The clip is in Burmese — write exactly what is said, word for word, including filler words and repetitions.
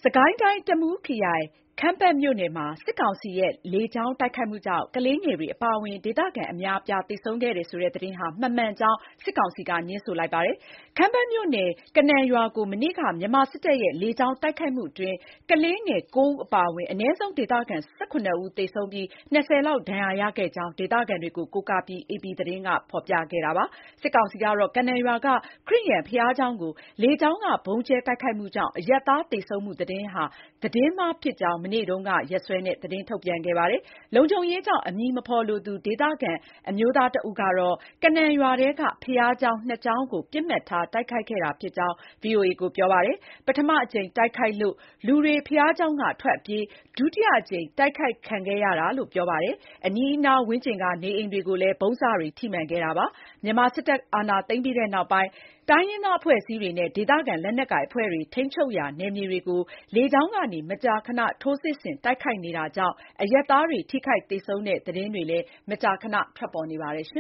စကိုင်းတိုင်း တမူးခရိုင် ခမ်းပတ်မြို့နယ်မှာ စစ်ကောင်စီရဲ့ လေကြောင်းတိုက်ခိုက်မှုကြောင့် ကလေးငယ်တွေအပါအဝင် ဒေသခံအများအပြား သေဆုံးခဲ့တယ်ဆိုတဲ့ သတင်းဟာ မမှန်ကြောင်း စစ်ကောင်စီက ငြင်းဆိုလိုက်ပါတယ်။ ခမ်းပတ်မြို့နယ် ကနန်ရွာကို မနေ့က မြန်မာစစ်တပ်ရဲ့ လေကြောင်းတိုက်ခိုက်မှုအတွင်း ကလေးငယ် ၉ ဦးအပါအဝင် အနည်းဆုံး ဒေသခံ ၁၇ ဦး သေဆုံးပြီး ၂၀ လောက် ဒဏ်ရာရခဲ့ကြောင်း ဒေသခံတွေကို ကိုးကားပြီး အေပီသတင်းက ဖော်ပြခဲ့တာပါ။ စစ်ကောင်စီကတော့ ကနန်ရွာက ခရစ်ယာန်ဘုရားကျောင်းကို လေကြောင်းက ဗုံးကြဲတိုက်ခိုက်မှုကြောင့် အရပ်သားသေဆုံးမှု သတင်းဟာ သတင်းမှားဖြစ်ကြောင်း မနေ့တုန်းက ရက်စွဲနဲ့ သတင်းထုတ်ပြန်ခဲ့ပါတယ်။ လုံခြုံရေးကြောင့် အမည်မဖော်လိုသူ ဒေသခံအမျိုးသားတဦးကတော့ ကနန်ရွာထဲက ဘုရားကျောင်း နှစ်ကျောင်းကို ပစ်မှတ်ထား တိုက်ခိုက်ခဲ့တာဖြစ်ကြောင်း ဗွီအိုအေကို ပြောပါတယ်။ ပထမအကြိမ်တိုက်ခိုက်လို့ လူတွေ ဘုရားကျောင်းက ထွက်အပြေး ဒုတိယအကြိမ် တိုက်ခိုက်ခံခဲ့ရတာလို့ ပြောပါတယ်။ အနီးနားဝန်းကျင်က နေအိမ်တွေကိုလည်း ဗုံးစတွေ ထိမှန်ခဲ့တာပါ။ မြန်မာစစ်တပ်အာဏာသိမ်းပြီးနောက်ပိုင်း တိုင်းရင်းသားအဖွဲ့အစည်းတွေနဲ့ ဒေသခံလက်နက်ကိုင်အဖွဲ့တွေ ထိန်းချုပ်ရာနယ်မြေတွေကို လေကြောင်းကနေ မကြာခဏ ထိုးစစ်ဆင်တိုက်ခိုက်နေတာကြောင့် အရပ်သားတွေ ထိခိုက်သေဆုံးတဲ့ သတင်းတွေလည်း မကြာခဏ ထွက်ပေါ်နေပါတယ်။